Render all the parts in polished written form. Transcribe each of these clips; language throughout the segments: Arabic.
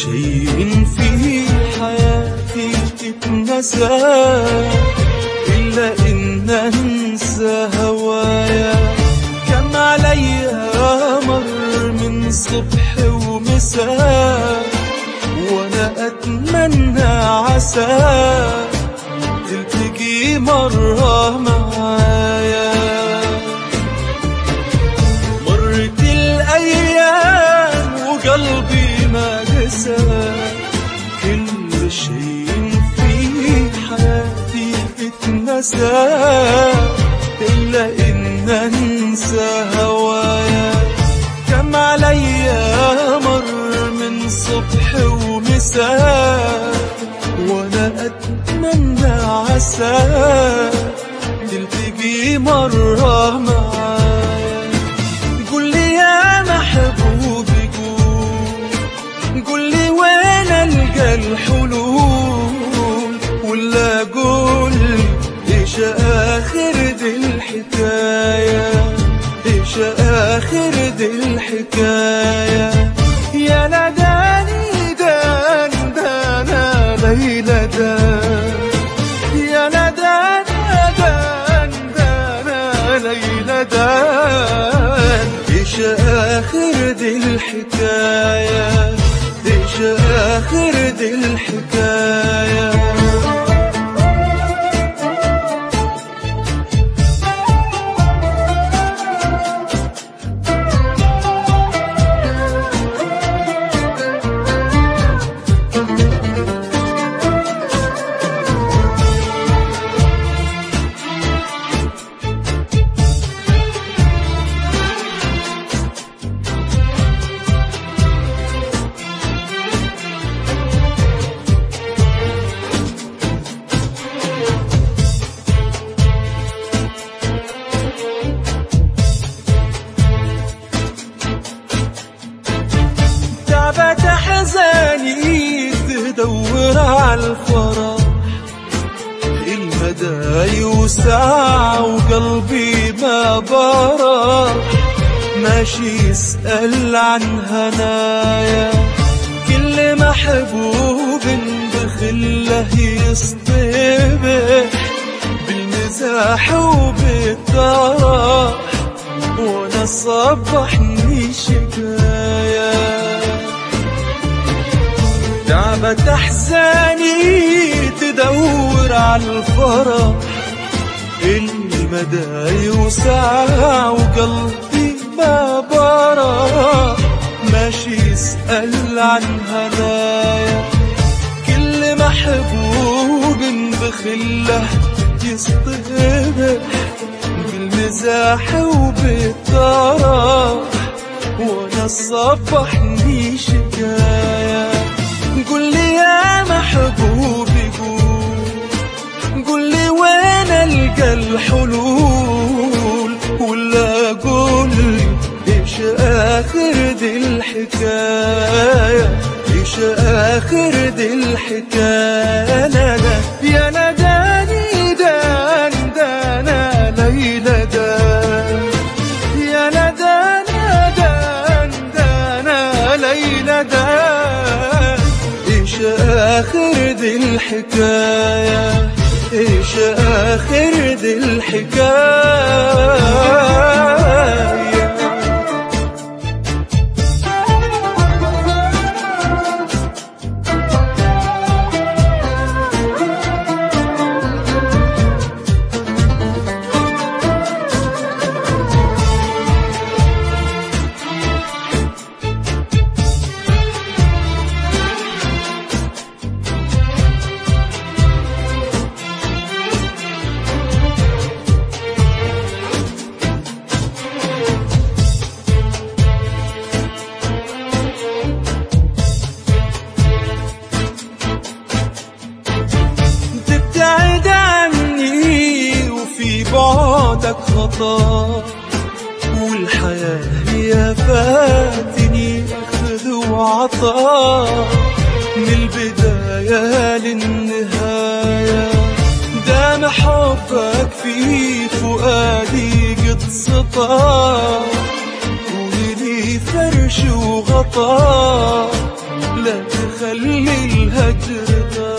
شيء في حياتي اتنسى إلا إن أنسى هوايا. كم عليا مر من صبح ومساء وأنا أتمنى عسى تلتقي مرة معايا. مرت الأيام وقلبي ما قسى كل شيء في حياتي اتنسى إلا إن أنسى هوايا. كم عليا مر من صبح ومساء وأنا أتمنى عسى تلتقي مرة معايا. قل لي يا محبوبي قل لي وين ألقى الحلول، ولا قول إيش آخر دي الحكاية، إيش آخر دي الحكاية. يا نداني دان دانا ليلى دان، يا ندانا دان دانا ليلى دان. إيش آخر دي الحكاية، إيش آخر دي الحكاية. تعبت أحزاني تدور عالفرح، المدى يوسع وقلبي ما برح. ماشي يسأل عن هنايا، كل محبوب بخله يصطبح بالمزاح وبالطرح، وانا صبحني شكاية. تعبت أحزاني تدور عالفرح، المدى يوسع وقلبي ما برح. ماشي يسأل عن هنايا، كل محبوب بخله يصطبح بالمزاح وبالطرح، وانا صبحني شكاية. قل لي يا محبوبي قل لي وين ألقى الحلول، ولا قول لي إيش آخر دي الحكاية، إيش آخر دي الحكاية. يا نداني دان دانا ليلى دان، يا ندانا دان دانا ليلى دان. إيش آخر دي الحكاية، إيش آخر دي الحكاية. بعدك خطا والحياة هي فاتني أخذ وعطا، من البداية للنهاية. دام حبك في فؤادي قد سطا، ولي فرش وغطا لا تخلي الهجر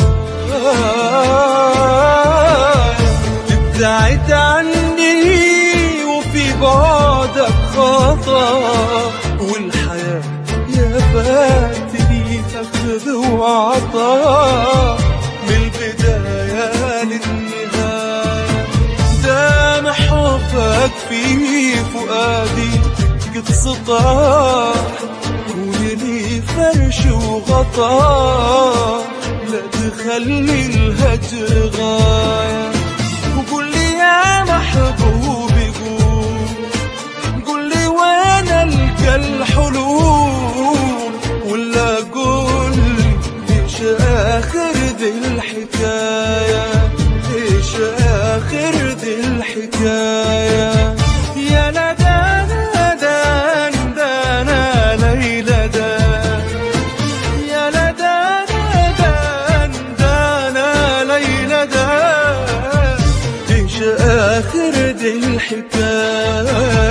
تبتعد عني وفي بعدك خطأ، والحياة يا فاتني أخذ وعطاء من البداية للنهاية. دام حبك في فؤادي قد سطع ولي فرش وغطاء، لا تخلي الهجر غاية. وقول لي يا محبوبي قول لي وين ألقى الحلول، ولا قول لي إيش آخر ذي الحكاية، إيش آخر ذي الحكاية. يا لدانا دان دانا ليلى دان، يا لدانا دان دانا ليلى دان، إيش آخر ذي الحكاية.